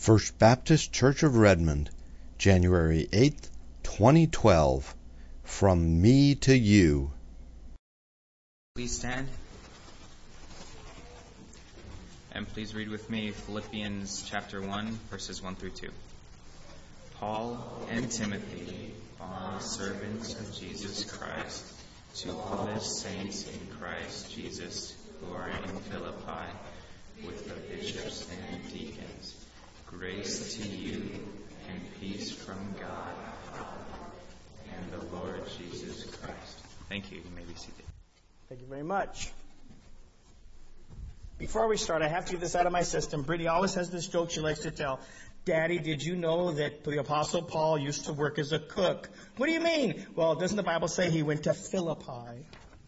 First Baptist Church of Redmond, January 8th, 2012. From me to you. Please stand. And please read with me Philippians chapter 1, verses 1 through 2. Paul and Timothy, bond servants of Jesus Christ, to all the saints in Christ Jesus who are in Philippi, with the bishops and deacons. Grace to you and peace from God and the Lord Jesus Christ. Thank you. You may be seated. Thank you very much. Before we start, I have to get this out of my system. Brittany always has this joke she likes to tell. Daddy, did you know that the Apostle Paul used to work as a cook? What do you mean? Well, doesn't the Bible say he went to Philippi?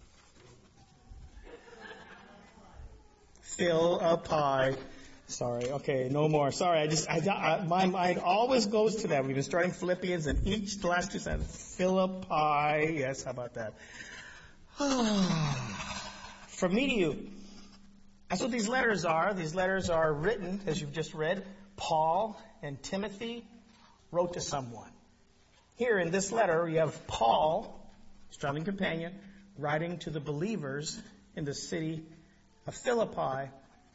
Philippi. Sorry. Okay, no more. Sorry. My mind always goes to that. We've been starting Philippians, and the last two sentences. Philippi. Yes, how about that? From me to you. That's what these letters are. These letters are written, as you've just read. Paul and Timothy wrote to someone. Here in this letter, you have Paul, his traveling companion, writing to the believers in the city of Philippi.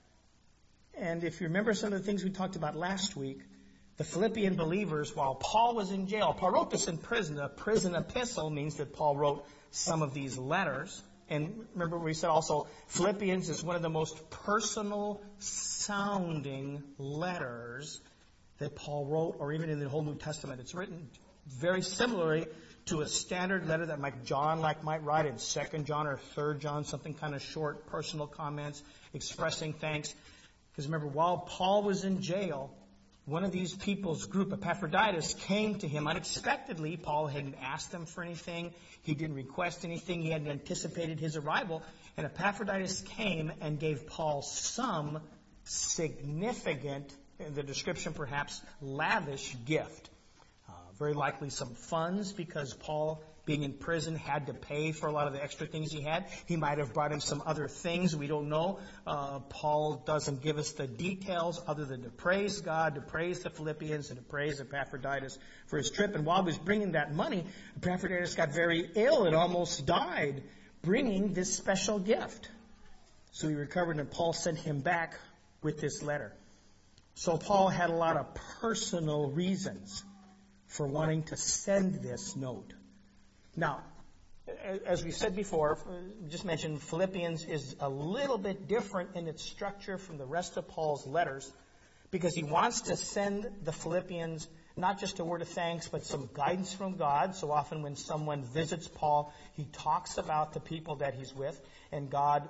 And if you remember some of the things we talked about last week, the Philippian believers, while Paul was in jail, Paul wrote this in prison. A prison epistle means that Paul wrote some of these letters. And remember we said also, Philippians is one of the most personal sounding letters that Paul wrote, or even in the whole New Testament. It's written very similarly to a standard letter that John might write in 2 John or 3 John, something kind of short, personal comments, expressing thanks. Because remember, while Paul was in jail, one of these people's group, Epaphroditus, came to him unexpectedly. Paul hadn't asked him for anything. He didn't request anything. He hadn't anticipated his arrival. And Epaphroditus came and gave Paul some significant, in the description perhaps, lavish gift. Very likely some funds, because Paul, being in prison, had to pay for a lot of the extra things he had. He might have brought him some other things. We don't know. Paul doesn't give us the details other than to praise God, to praise the Philippians, and to praise Epaphroditus for his trip. And while he was bringing that money, Epaphroditus got very ill and almost died, bringing this special gift. So he recovered, and Paul sent him back with this letter. So Paul had a lot of personal reasons for wanting to send this note. Now, as we said before, just mentioned, Philippians is a little bit different in its structure from the rest of Paul's letters, because he wants to send the Philippians not just a word of thanks, but some guidance from God. So often when someone visits Paul, he talks about the people that he's with, and God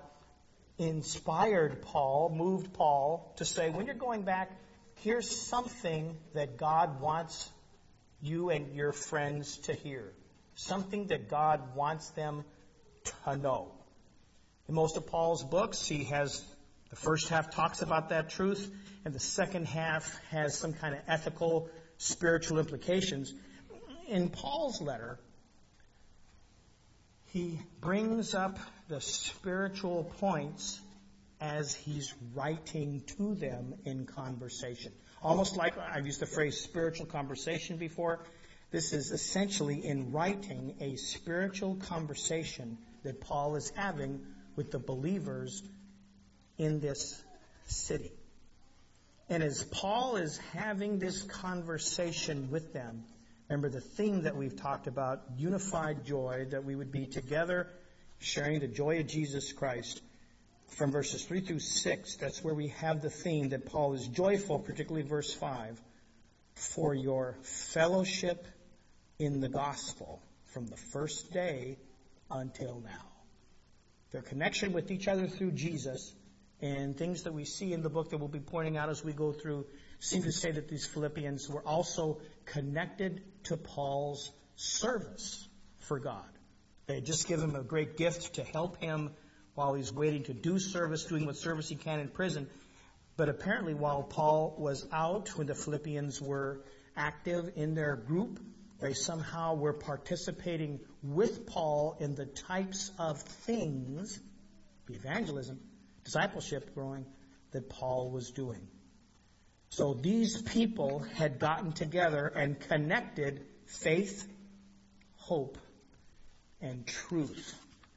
inspired Paul, moved Paul to say, when you're going back, here's something that God wants you and your friends to hear. Something that God wants them to know. In most of Paul's books, he has, the first half talks about that truth, and the second half has some kind of ethical, spiritual implications. In Paul's letter, he brings up the spiritual points as he's writing to them in conversation. Almost like, I've used the phrase spiritual conversation before. This is essentially in writing a spiritual conversation that Paul is having with the believers in this city. And as Paul is having this conversation with them, remember the theme that we've talked about, unified joy, that we would be together sharing the joy of Jesus Christ. From verses 3 through 6, that's where we have the theme that Paul is joyful, particularly verse 5, for your fellowship in the gospel from the first day until now. Their connection with each other through Jesus, and things that we see in the book that we'll be pointing out as we go through, seem to say that these Philippians were also connected to Paul's service for God. They had just given him a great gift to help him while he's waiting to do service, doing what service he can in prison. But apparently while Paul was out, when the Philippians were active in their group, they somehow were participating with Paul in the types of things, the evangelism, discipleship growing, that Paul was doing. So these people had gotten together and connected faith, hope, and truth.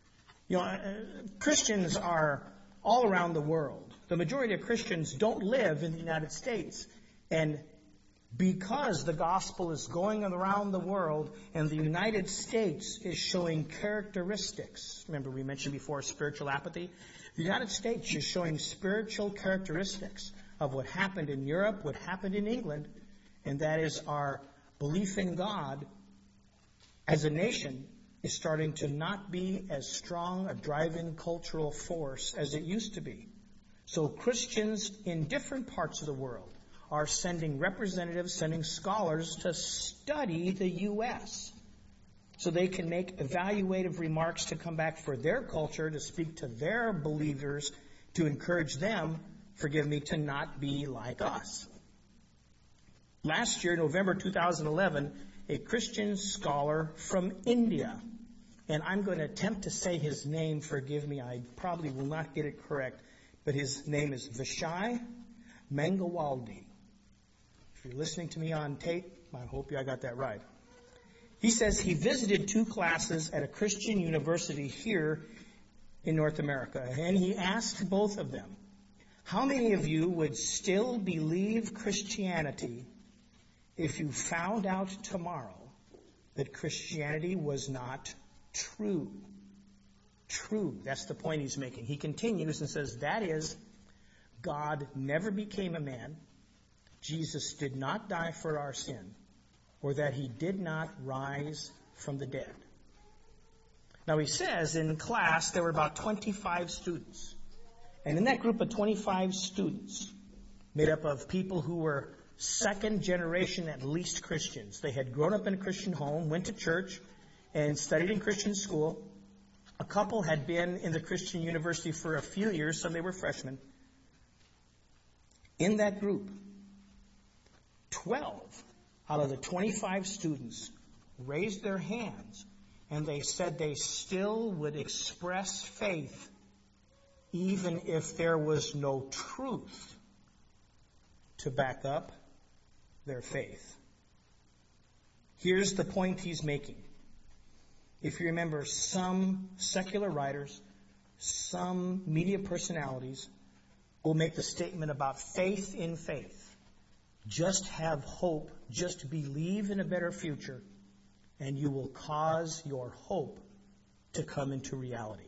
Christians are all around the world. The majority of Christians don't live in the United States. And because the gospel is going around the world and the United States is showing characteristics, remember we mentioned before spiritual apathy? The United States is showing spiritual characteristics of what happened in Europe, what happened in England, and that is our belief in God as a nation is starting to not be as strong a driving cultural force as it used to be. So Christians in different parts of the world are sending representatives, sending scholars to study the U.S. so they can make evaluative remarks to come back for their culture, to speak to their believers, to encourage them, to not be like us. Last year, November 2011, a Christian scholar from India, and I'm going to attempt to say his name, forgive me, I probably will not get it correct, but his name is Vishai Mangawaldi. If you're listening to me on tape, I hope I got that right. He says he visited 2 classes at a Christian university here in North America, and he asked both of them, how many of you would still believe Christianity if you found out tomorrow that Christianity was not true? True. That's the point he's making. He continues and says, that is, God never became a man, Jesus did not die for our sin, or that he did not rise from the dead. Now he says in class there were about 25 students. And in that group of 25 students, made up of people who were second generation at least Christians. They had grown up in a Christian home, went to church, and studied in Christian school. A couple had been in the Christian university for a few years, some they were freshmen. In that group, 12 out of the 25 students raised their hands, and they said they still would express faith even if there was no truth to back up their faith. Here's the point he's making. If you remember, some secular writers, some media personalities will make the statement about faith in faith. Just have hope, just believe in a better future, and you will cause your hope to come into reality.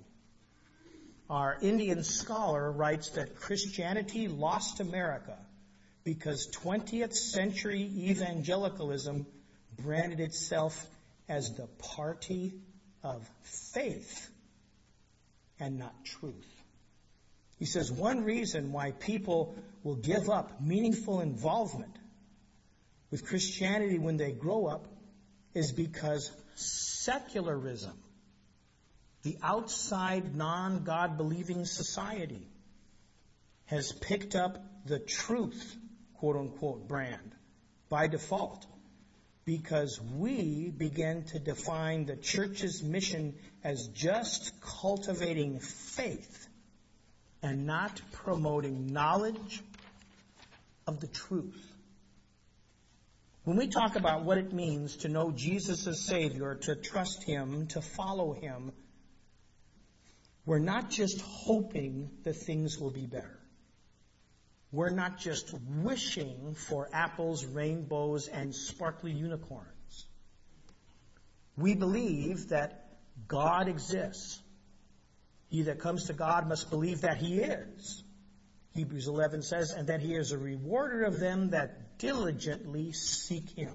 Our Indian scholar writes that Christianity lost America because 20th century evangelicalism branded itself as the party of faith and not truth. He says one reason why people will give up meaningful involvement with Christianity when they grow up is because secularism, the outside non-God-believing society, has picked up the truth, quote-unquote, brand by default, because we begin to define the church's mission as just cultivating faith and not promoting knowledge of the truth. When we talk about what it means to know Jesus as Savior, to trust Him, to follow Him, we're not just hoping that things will be better. We're not just wishing for apples, rainbows, and sparkly unicorns. We believe that God exists. He that comes to God must believe that He is. Hebrews 11 says, and that He is a rewarder of them that diligently seek Him.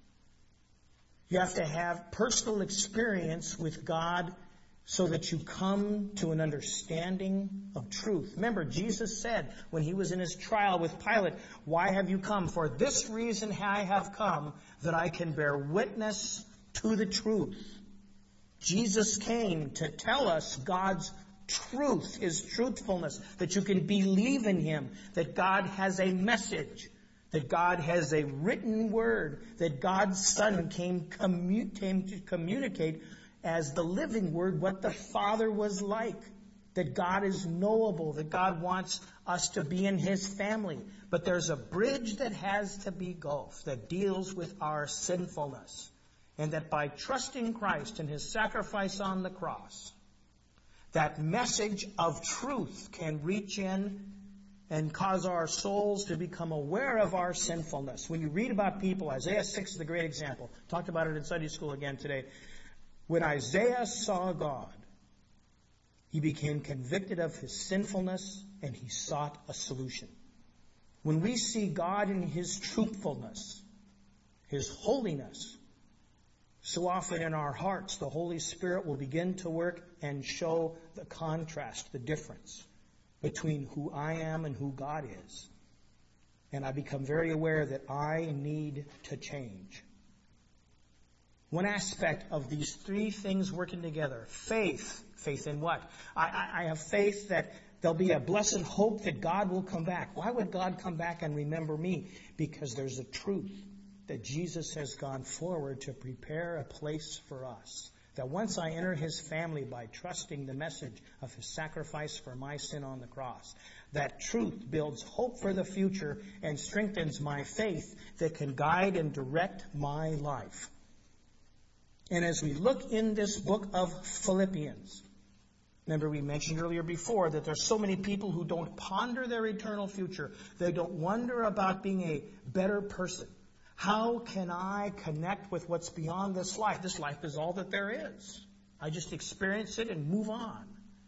You have to have personal experience with God so that you come to an understanding of truth. Remember, Jesus said when He was in His trial with Pilate, why have you come? For this reason I have come, that I can bear witness to the truth. Jesus came to tell us God's truth, His truthfulness, that you can believe in Him, that God has a message, that God has a written word, that God's Son came to communicate as the living word what the Father was like. that God is knowable, that God wants us to be in His family. But there's a bridge that has to be gulfed that deals with our sinfulness. And that by trusting Christ and His sacrifice on the cross, that message of truth can reach in and cause our souls to become aware of our sinfulness. When you read about people, Isaiah 6 is a great example. Talked about it in Sunday school again today. When Isaiah saw God, he became convicted of his sinfulness and he sought a solution. When we see God in His truthfulness, His holiness, so often in our hearts, the Holy Spirit will begin to work and show the contrast, the difference between who I am and who God is. And I become very aware that I need to change. One aspect of these three things working together, faith. Faith in what? I have faith that there'll be a blessed hope that God will come back. Why would God come back and remember me? Because there's a truth that Jesus has gone forward to prepare a place for us. That once I enter His family by trusting the message of His sacrifice for my sin on the cross, that truth builds hope for the future and strengthens my faith that can guide and direct my life. And as we look in this book of Philippians, remember we mentioned earlier before that there's so many people who don't ponder their eternal future. They don't wonder about being a better person. How can I connect with what's beyond this life? This life is all that there is. I just experience it and move on.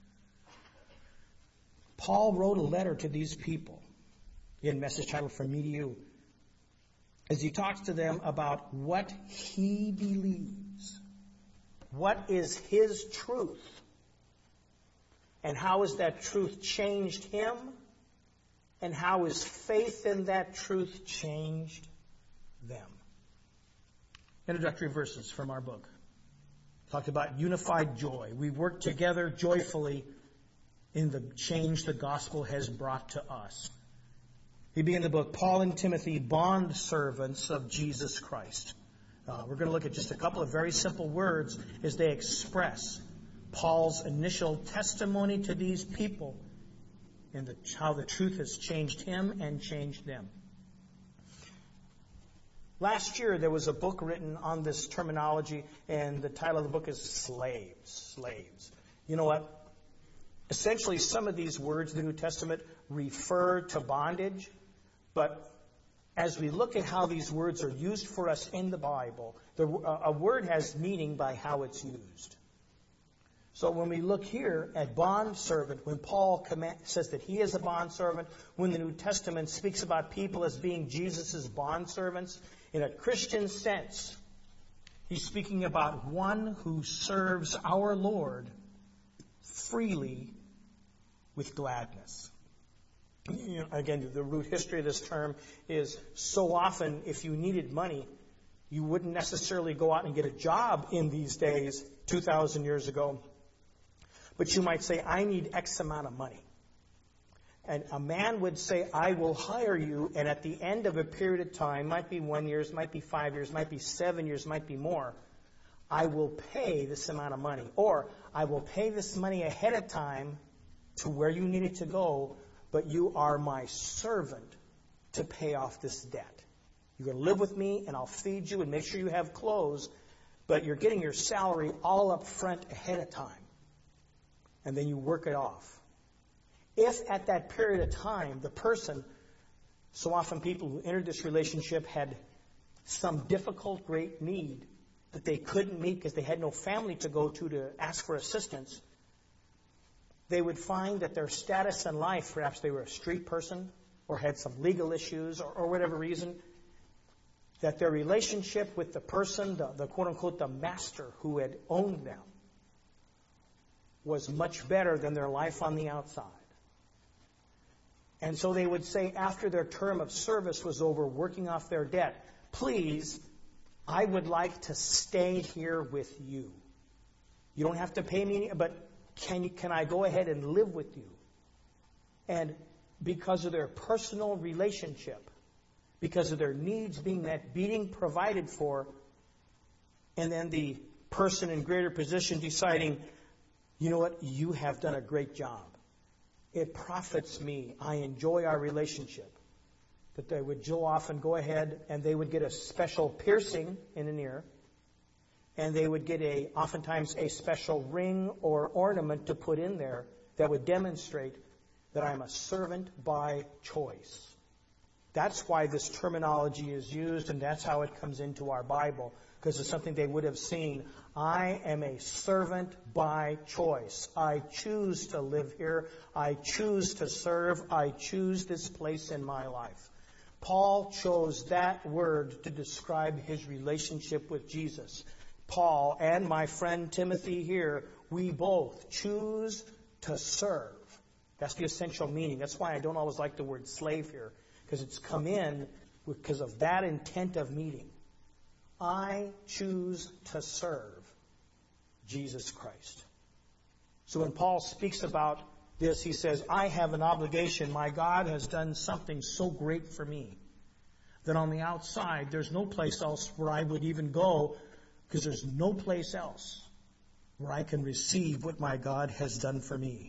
Paul wrote a letter to these people in message titled From Me to You, as he talks to them about what he believes. What is his truth? And how has that truth changed him? And how has faith in that truth changed them? Introductory verses from our book. Talked about unified joy. We work together joyfully in the change the gospel has brought to us. We begin the book, Paul and Timothy, bond servants of Jesus Christ. We're going to look at just a couple of very simple words as they express Paul's initial testimony to these people and how the truth has changed him and changed them. Last year, there was a book written on this terminology, and the title of the book is Slaves. Slaves. You know what? Essentially, some of these words in the New Testament refer to bondage, but as we look at how these words are used for us in the Bible, a word has meaning by how it's used. So when we look here at bondservant, when Paul says that he is a bondservant, when the New Testament speaks about people as being Jesus' bondservants, in a Christian sense, he's speaking about one who serves our Lord freely with gladness. You know, again, the root history of this term is so often if you needed money, you wouldn't necessarily go out and get a job in these days, 2,000 years ago. But you might say, I need X amount of money. And a man would say, I will hire you, and at the end of a period of time, might be 1 year, might be 5 years, might be 7 years, might be more, I will pay this amount of money. Or I will pay this money ahead of time to where you need it to go, but you are my servant to pay off this debt. You're going to live with me, and I'll feed you and make sure you have clothes, but you're getting your salary all up front ahead of time. And then you work it off. If at that period of time, the person, so often people who entered this relationship had some difficult, great need that they couldn't meet because they had no family to go to ask for assistance, they would find that their status in life, perhaps they were a street person or had some legal issues or whatever reason, that their relationship with the person, the quote-unquote, the master who had owned them, was much better than their life on the outside. And so they would say after their term of service was over, working off their debt, please, I would like to stay here with you. You don't have to pay me, but can I go ahead and live with you? And because of their personal relationship, because of their needs being met, being provided for, and then the person in greater position deciding, You know what? You have done a great job. It profits me. I enjoy our relationship. That they would often go ahead and they would get a special piercing in an ear. And they would get oftentimes a special ring or ornament to put in there that would demonstrate that I'm a servant by choice. That's why this terminology is used, and that's how it comes into our Bible, because it's something they would have seen. I am a servant by choice. I choose to live here. I choose to serve. I choose this place in my life. Paul chose that word to describe his relationship with Jesus. Paul and my friend Timothy here, we both choose to serve. That's the essential meaning. That's why I don't always like the word slave here, because it's come in because of that intent of meaning. I choose to serve Jesus Christ. So when Paul speaks about this, he says, I have an obligation. My God has done something so great for me that on the outside, there's no place else where I would even go, because there's no place else where I can receive what my God has done for me.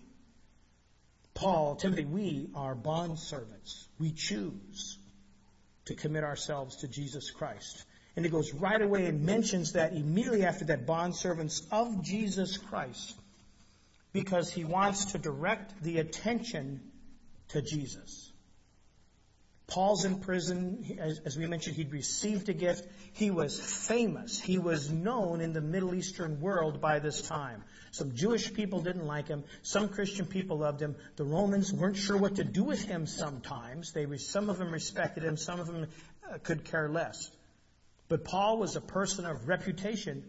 Paul, Timothy, we are bondservants. We choose to commit ourselves to Jesus Christ. And it goes right away and mentions that immediately after that, bondservants of Jesus Christ, because he wants to direct the attention to Jesus. Paul's in prison. As we mentioned, he'd received a gift. He was famous. He was known in the Middle Eastern world by this time. Some Jewish people didn't like him. Some Christian people loved him. The Romans weren't sure what to do with him sometimes. Some of them respected him. Some of them could care less. But Paul was a person of reputation.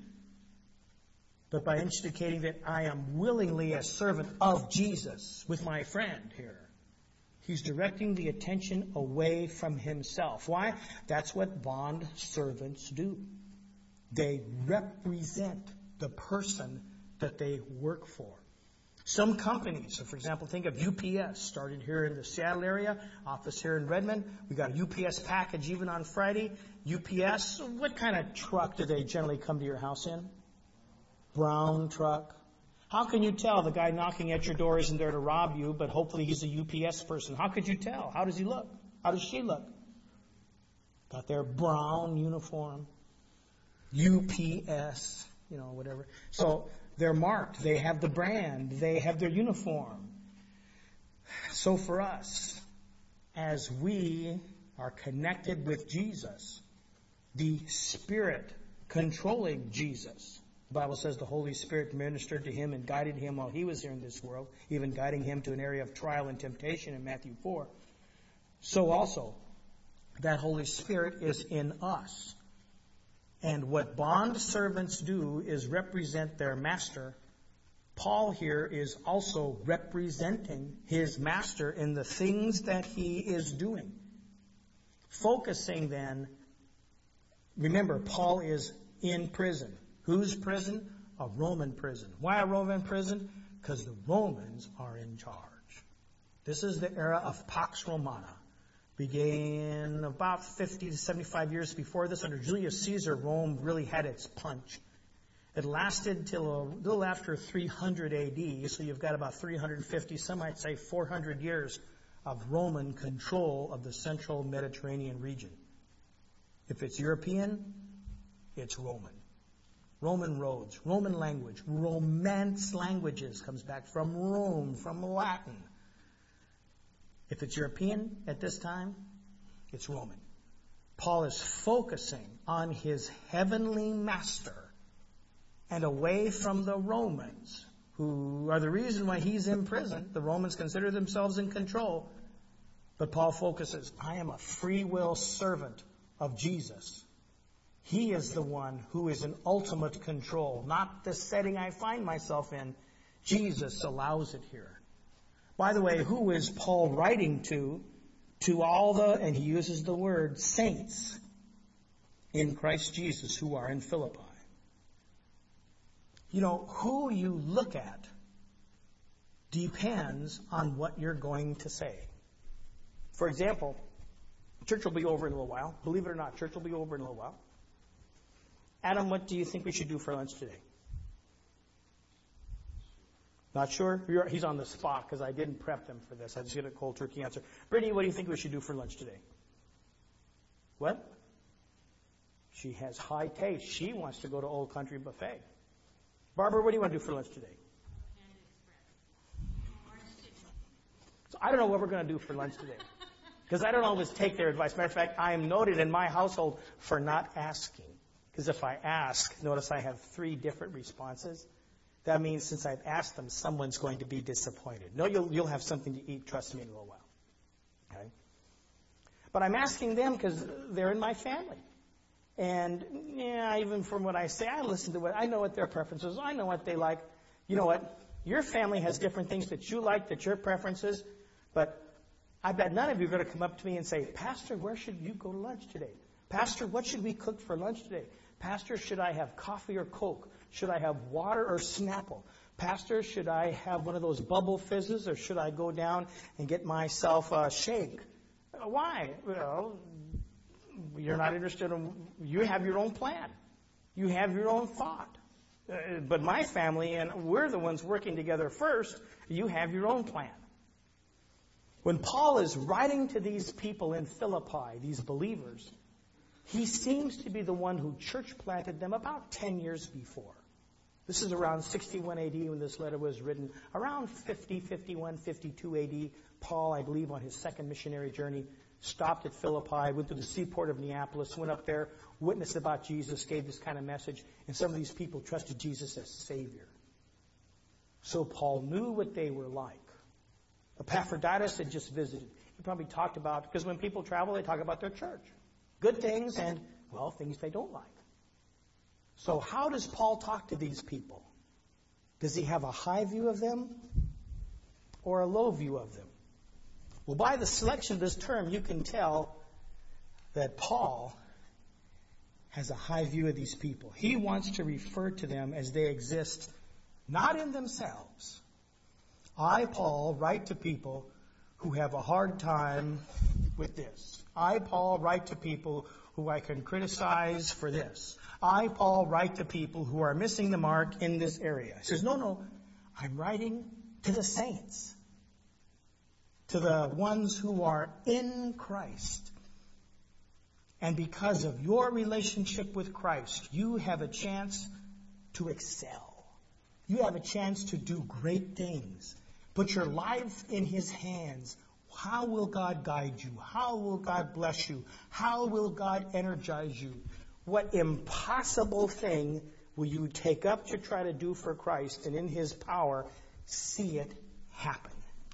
But by indicating that I am willingly a servant of Jesus with my friend here, he's directing the attention away from himself. Why? That's what bond servants do. They represent the person that they work for. Some companies, so for example, think of UPS, started here in the Seattle area, office here in Redmond. We got a UPS package even on Friday. UPS, what kind of truck do they generally come to your house in? Brown truck. How can you tell the guy knocking at your door isn't there to rob you, but hopefully he's a UPS person? How could you tell? How does he look? How does she look? Got their brown uniform. UPS, whatever. So they're marked. They have the brand. They have their uniform. So for us, as we are connected with Jesus, the Spirit controlling Jesus, the Bible says the Holy Spirit ministered to him and guided him while he was here in this world, even guiding him to an area of trial and temptation in Matthew 4. So also, that Holy Spirit is in us. And what bond servants do is represent their master. Paul here is also representing his master in the things that he is doing. Focusing then, remember, Paul is in prison. Whose prison? A Roman prison. Why a Roman prison? Because the Romans are in charge. This is the era of Pax Romana. Began about 50 to 75 years before this. Under Julius Caesar, Rome really had its punch. It lasted till a little after 300 AD, so you've got about 350, some might say 400 years of Roman control of the central Mediterranean region. If it's European, it's Roman. Roman roads, Roman language, Romance languages comes back from Rome, from Latin. If it's European at this time, it's Roman. Paul is focusing on his heavenly master and away from the Romans, who are the reason why he's in prison. The Romans consider themselves in control. But Paul focuses, I am a free will servant of Jesus. He is the one who is in ultimate control, not the setting I find myself in. Jesus allows it here. By the way, who is Paul writing to? To all the, and he uses the word, saints in Christ Jesus who are in Philippi. Who you look at depends on what you're going to say. For example, church will be over in a little while. Believe it or not, church will be over in a little while. Adam, what do you think we should do for lunch today? Not sure? He's on the spot because I didn't prep them for this. I just get a cold turkey answer. Brittany, what do you think we should do for lunch today? What? She has high taste. She wants to go to Old Country Buffet. Barbara, what do you want to do for lunch today? So I don't know what we're going to do for lunch today. Because I don't always take their advice. Matter of fact, I am noted in my household for not asking. Because if I ask, notice I have 3 different responses. That means since I've asked them, someone's going to be disappointed. No, you'll have something to eat, trust me, in a little while. Okay? But I'm asking them because they're in my family. And yeah, even from what I say, I listen to I know what their preferences are. I know what they like. You know what? Your family has different things that you like, that your preferences. But I bet none of you are going to come up to me and say, Pastor, where should you go to lunch today? Pastor, what should we cook for lunch today? Pastor, should I have coffee or Coke? Should I have water or Snapple? Pastor, should I have one of those bubble fizzes or should I go down and get myself a shake? Why? Well, you're not interested in, you have your own plan. You have your own thought. But my family, and we're the ones working together first, you have your own plan. When Paul is writing to these people in Philippi, these believers, he seems to be the one who church planted them about 10 years before. This is around 61 AD when this letter was written. Around 50, 51, 52 AD, Paul, I believe, on his second missionary journey, stopped at Philippi, went to the seaport of Neapolis, went up there, witnessed about Jesus, gave this kind of message, and some of these people trusted Jesus as Savior. So Paul knew what they were like. Epaphroditus had just visited. He probably talked about, because when people travel, they talk about their church. Good things and, well, things they don't like. So how does Paul talk to these people? Does he have a high view of them or a low view of them? Well, by the selection of this term, you can tell that Paul has a high view of these people. He wants to refer to them as they exist, not in themselves. I, Paul, write to people who have a hard time with this. I, Paul, write to people who I can criticize for this. I, Paul, write to people who are missing the mark in this area. He says, no, I'm writing to the saints, to the ones who are in Christ. And because of your relationship with Christ, you have a chance to excel. You have a chance to do great things. Put your life in His hands. How will God guide you? How will God bless you? How will God energize you? What impossible thing will you take up to try to do for Christ and in His power see it happen?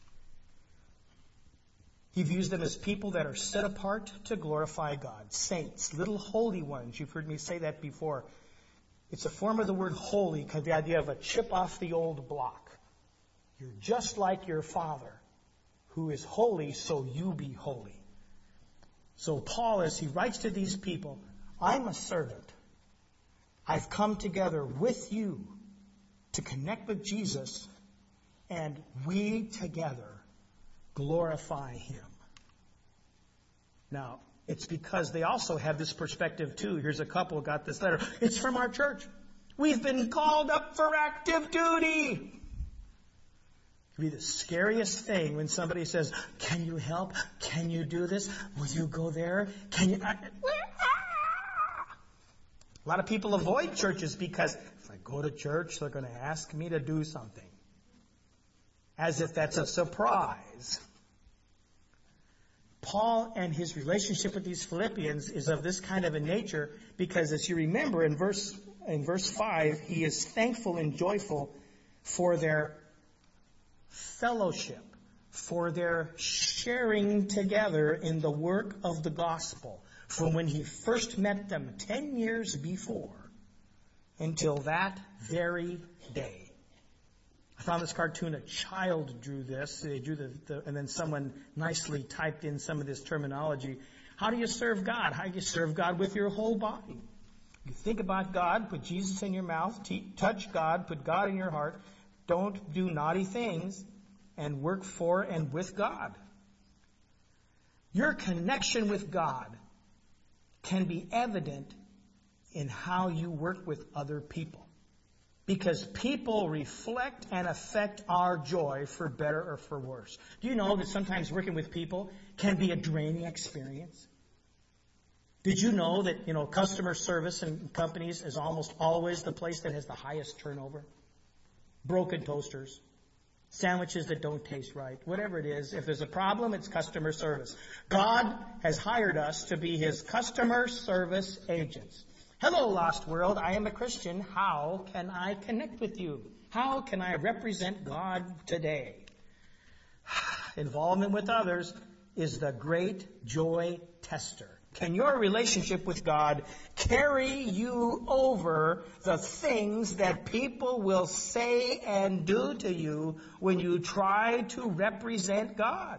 He views them as people that are set apart to glorify God. Saints, little holy ones. You've heard me say that before. It's a form of the word holy because the idea of a chip off the old block. You're just like your Father, who is holy, so you be holy. So Paul, as he writes to these people, I'm a servant. I've come together with you to connect with Jesus, and we together glorify Him. Now, it's because they also have this perspective too. Here's a couple who got this letter. It's from our church. We've been called up for active duty. It can be the scariest thing when somebody says, can you help? Can you do this? Will you go there? Can you? A lot of people avoid churches because if I go to church, they're going to ask me to do something. As if that's a surprise. Paul and his relationship with these Philippians is of this kind of a nature because, as you remember, in verse 5, he is thankful and joyful for their fellowship, for their sharing together in the work of the gospel from when he first met them 10 years before until that very day. I found this cartoon. A child drew this. They drew and then someone nicely typed in some of this terminology. How do you serve God? How do you serve God? With your whole body. You think about God, put Jesus in your mouth, touch God, put God in your heart. Don't do naughty things, and work for and with God. Your connection with God can be evident in how you work with other people. Because people reflect and affect our joy for better or for worse. Do you know that sometimes working with people can be a draining experience? Did you know that, customer service in companies is almost always the place that has the highest turnover? Broken toasters, sandwiches that don't taste right, whatever it is. If there's a problem, it's customer service. God has hired us to be His customer service agents. Hello, lost world. I am a Christian. How can I connect with you? How can I represent God today? Involvement with others is the great joy tester. Can your relationship with God carry you over the things that people will say and do to you when you try to represent God?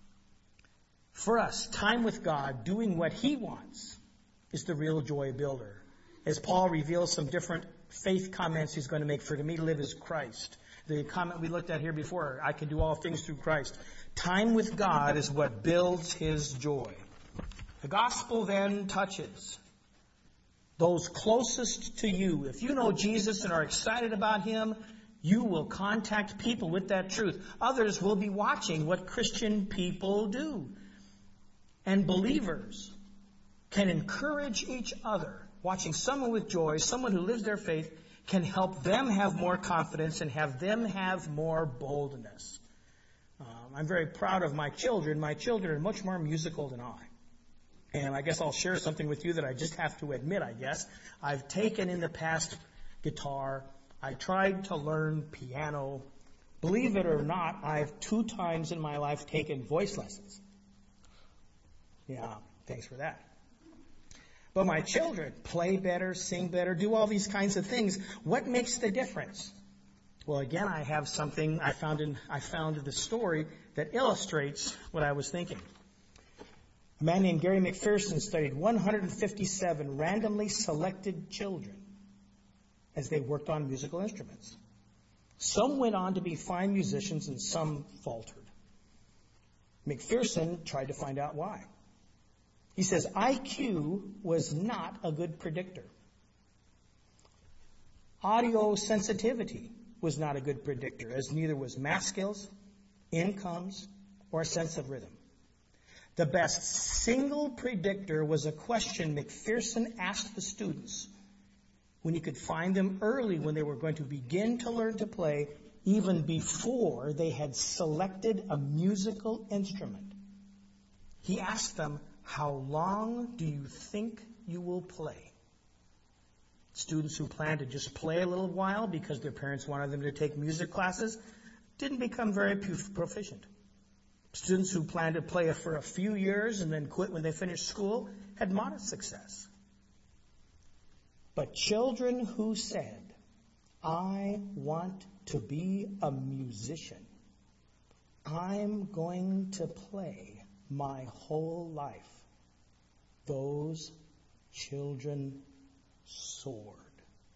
For us, time with God, doing what He wants, is the real joy builder. As Paul reveals some different faith comments he's going to make, for to me to live is Christ. The comment we looked at here before, I can do all things through Christ. Time with God is what builds his joy. The gospel then touches those closest to you. If you know Jesus and are excited about Him, you will contact people with that truth. Others will be watching what Christian people do. And believers can encourage each other. Watching someone with joy, someone who lives their faith, can help them have more confidence and have them have more boldness. I'm very proud of my children. My children are much more musical than I. And I guess I'll share something with you that I just have to admit, I guess. I've taken in the past guitar. I tried to learn piano. Believe it or not, I've 2 times in my life taken voice lessons. Yeah, thanks for that. But my children play better, sing better, do all these kinds of things. What makes the difference? Well, again, I have something I found the story that illustrates what I was thinking. A man named Gary McPherson studied 157 randomly selected children as they worked on musical instruments. Some went on to be fine musicians and some faltered. McPherson tried to find out why. He says IQ was not a good predictor. Audio sensitivity was not a good predictor, as neither was math skills, incomes, or a sense of rhythm. The best single predictor was a question McPherson asked the students when he could find them early when they were going to begin to learn to play, even before they had selected a musical instrument. He asked them, "How long do you think you will play?" Students who planned to just play a little while because their parents wanted them to take music classes didn't become very proficient. Students who planned to play for a few years and then quit when they finished school had modest success. But children who said, "I want to be a musician. I'm going to play my whole life," those children soared.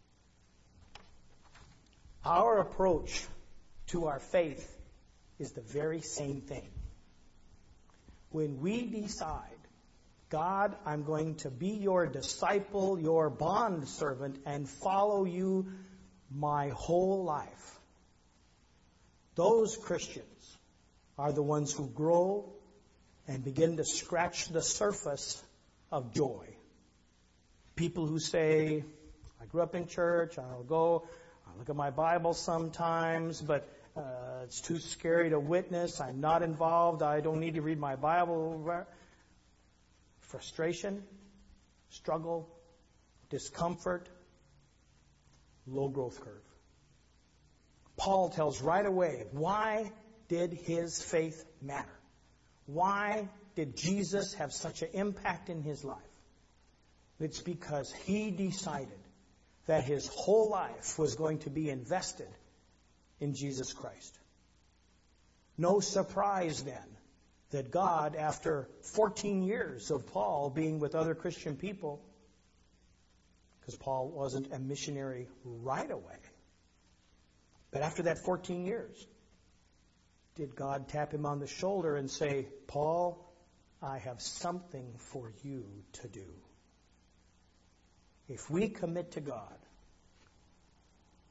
Our approach to our faith is the very same thing. When we decide, "God, I'm going to be your disciple, your bond servant, and follow you my whole life," those Christians are the ones who grow and begin to scratch the surface of joy. People who say, "I grew up in church, I look at my Bible sometimes, but it's too scary to witness, I'm not involved, I don't need to read my Bible." Frustration, struggle, discomfort, low growth curve. Paul tells right away, why did his faith matter? Why did Jesus have such an impact in his life? It's because he decided that his whole life was going to be invested in Jesus Christ. No surprise then that God, after 14 years of Paul being with other Christian people, because Paul wasn't a missionary right away, but after that 14 years, did God tap him on the shoulder and say, "Paul, I have something for you to do." If we commit to God,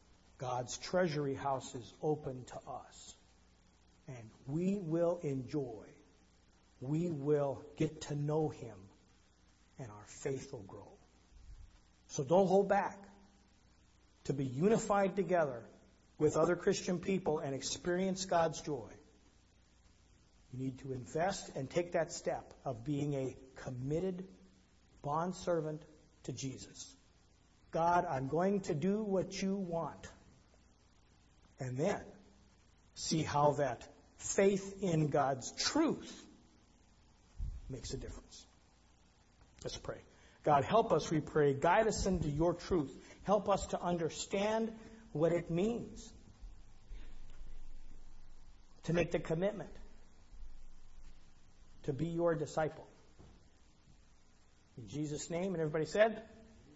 God's treasury house is open to us. And we will enjoy, we will get to know Him, and our faith will grow. So don't hold back to be unified together with other Christian people and experience God's joy. You need to invest and take that step of being a committed bondservant to Jesus. God, I'm going to do what you want. And then see how that faith in God's truth makes a difference. Let's pray. God, help us, we pray. Guide us into your truth. Help us to understand what it means to make the commitment to be your disciple. In Jesus' name, and everybody said,